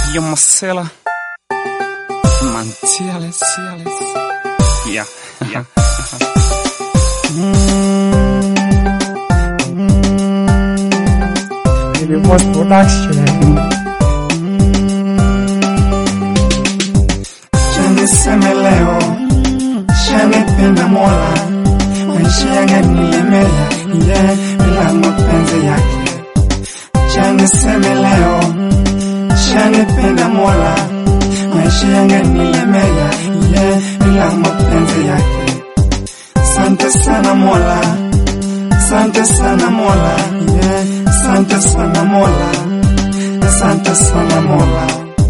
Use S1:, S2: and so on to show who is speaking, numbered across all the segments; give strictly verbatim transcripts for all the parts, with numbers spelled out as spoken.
S1: Yo Marcela Mantiales, yeah, yeah.
S2: mm, Baby Boss Production.
S3: Chani seme leo, chani penda Mola, maisha yangu nilemea, yeah, bila mapenzi yake. Chani seme leo, chani penda Mola, maisha yangu nilemea, yeah, bila mapenzi yake. Sante sana Mola, sante sana Mola, yeah, sante sana Mola, sante sana Mola,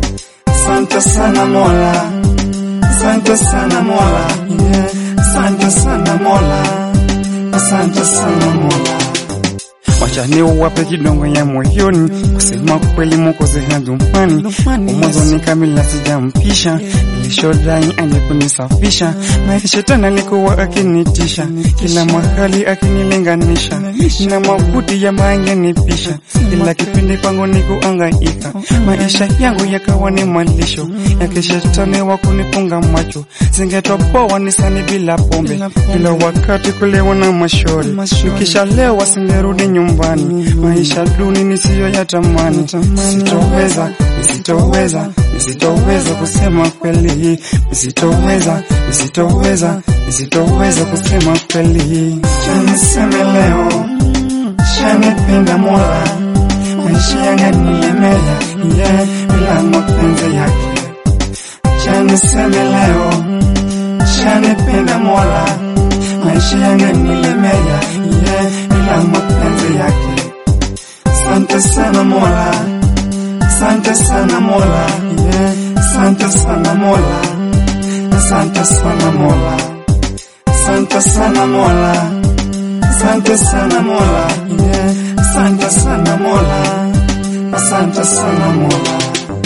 S3: sante sana Mola, sante sana Mola, yeah, sante sana Mola, sante sana Mola.
S1: Wacha ni uwape kidongo ya moyoni, kusema kweli Mwokozi hadhumani. Mwanzo ni kamila sijampisha, nilishodai angekunisafisha. Na shetani alikuwa akinitisha, kila mahali akinilinganisha, na mabuti ya mangenipisha. Ila kipindi kwangu ni kuangaika, maisha yangu yakawa ni malisho yake shetani wa kunifunga macho. Singetoboa nisani bila pombe, kila wakati kulewa na mashori. Nikishalewa singerudi nyumbani, maisha duni nisiyo ya tamani. Sitoweza, sitoweza, sitoweza kusema kweli. Sitoweza, sitoweza, sitoweza kusema kweli.
S3: Chani seme leo, chani penda Mola, maisha yangu nilemea, yeah, bila mapenzi yake. Chani seme leo, chani penda Mola, maisha yangu nilemea, yeah, bila mapenzi yake. Sante sana Mola, sante sana Mola, yeah, sante sana Mola, sante sana Mola, sante sana Mola, sante sana Mola, yeah, sante sana Mola, sante sana Mola.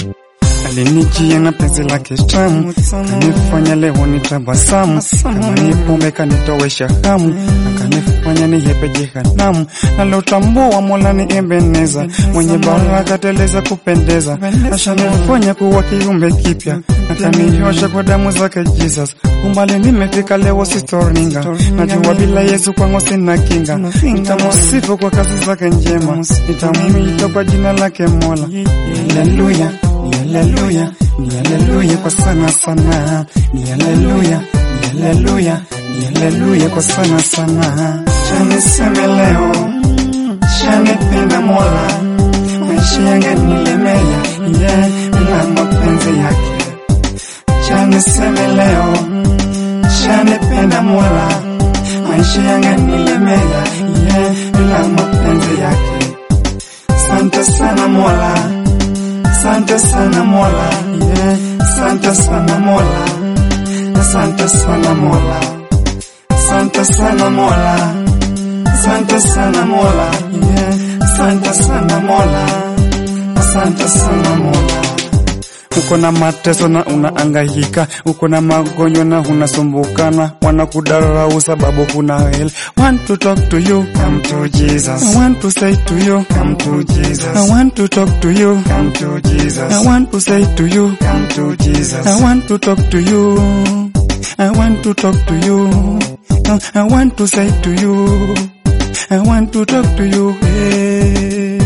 S1: Alinijia na penzi lake tamu, kanifanya leo nitabasamu. Kama ni pombe kanitowesha hamu, akanifanya nihepe jehanamu. Nalotambua Mola ni Ebeneza, mwenye baraka teleza kupendeza. Ashanifanya kuwa kiumbe kipya, akaniosha kwa damu zake Jesus. Umbali nimefika leo sitoringa, najua bila Yesu kwangu sina kinga. Nitamusifu kwa kazi zake njema, nitamuita kwa jina lake Mola. Haleluya, haleluya, ni haleluya kwa sana sana. Ni haleluya, ni haleluya, ni haleluya kwa sana sana.
S3: Chani seme leo, chani penda Mola, maisha yangu nilemea, yeah, bila mapenzi yake. Chani seme leo, chani penda Mola, maisha yangu nilemea, yeah, bila mapenzi yake. Sante sana Mola, sante sana Mola, yeah, sante sana Mola, sante sana Mola, sante sana Mola, sante sana Mola, yeah, sante sana Mola, sante sana Mola.
S1: Uko na mateso na unaangaika, uko na magonjwa na unasumbukana, wanakudarau sababu kuna hell. Want to talk to you, come to Jesus. I want to say to you, come to Jesus. I want to talk to you, come to Jesus. I want to say to you, come to Jesus. I want to talk to you, I want to talk to you, I want to say to you, I want to talk to you, hey.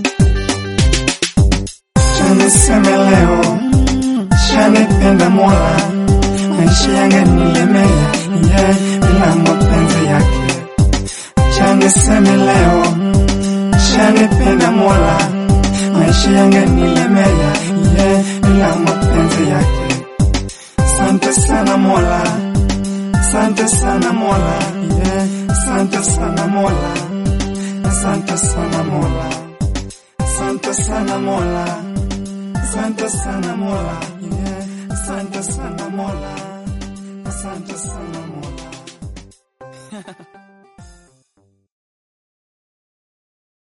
S3: Chani seme leo, chani penda Mola, maisha yangu nilemea, yeah, bila mapenzi yake. Chani seme leo, chani penda Mola, maisha yangu nilemea, yeah, bila mapenzi yake. Sante sana Mola, sante sana Mola, yeah, sante sana Mola, sante sana Mola, sante sana Mola, sante sana Mola, yeah, sante sana Mola, sante sana Mola.